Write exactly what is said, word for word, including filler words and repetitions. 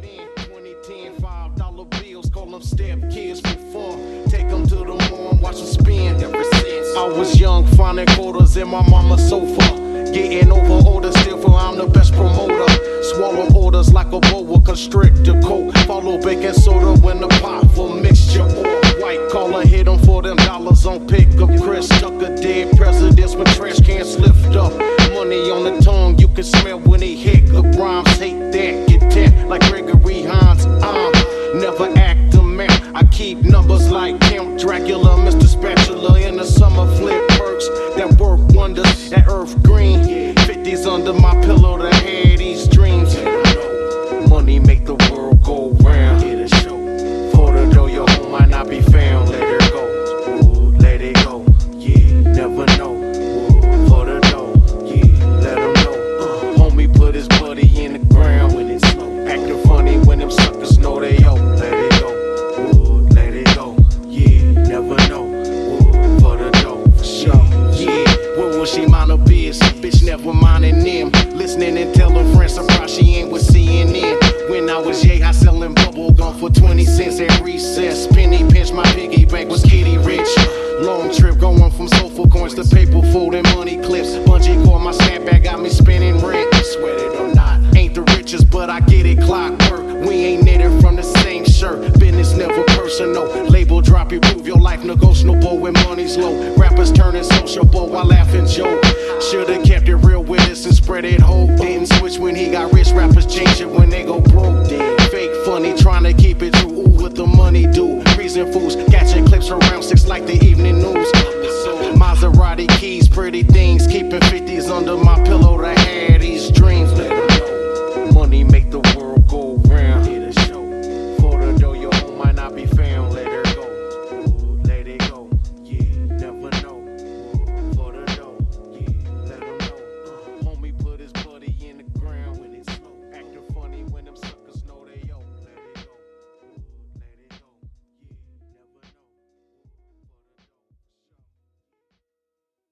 then. twenty ten, five dollar bills, call them step kids for fun. Take them to the mall, watch them spin. Ever since I was young, finding quarters in my mama's sofa. Getting over orders, still feel I'm the best promoter. Swallow orders like a boa constrictor coat. Follow baking soda when the pot for mixture or white collar. Hit them for them dollars on pickup. Chris Tucker dead presidents when trash cans lift up. Money on the tongue, you can smell when he hiccup. Rhymes hate that, get that like Gregory Hines. I'm never act a man. I keep numbers like Count Dracula, Mister Spatula in the summer flip perks that work wonders. That earth green, fifties under my pillow to have these dreams. Money make the world go round. For the dough, your home might not be found. Let it go, ooh, let it go. Yeah, never know. Ooh, for the dough, yeah, let him know. Uh, homie put his buddy in the ground when it's slow. Acting funny when them suckers know they yo. Let it go, ooh, let it go. Yeah, never know. Ooh, for the dough, for sure. Yeah, what will she mind her biz? Bitch never minding them. Listening and telling friends, surprised she ain't with C N N. When I was yay, I selling bubble gum for twenty cents at recess. Penny pinch, my piggy bank was kitty rich. Long trip going from sofa coins to paper folding money clips. Bungee cord, my snapback got me spinning rent. Sweat it or not, ain't the richest, but I get it clockwork. We ain't knitted from the same shirt. Business never personal. Label drop, you prove your life negotiable when money's low. Rappers turning sociable while laughing joke. Should've kept it real with us and spread it whole. Didn't switch when he got rich. Rappers change it when they go broke. Fake funny, trying to keep it true. Ooh, what the money do? Reason fools catching clips around six like the evening news. Maserati keys, pretty things, keeping fifties under my pillow. That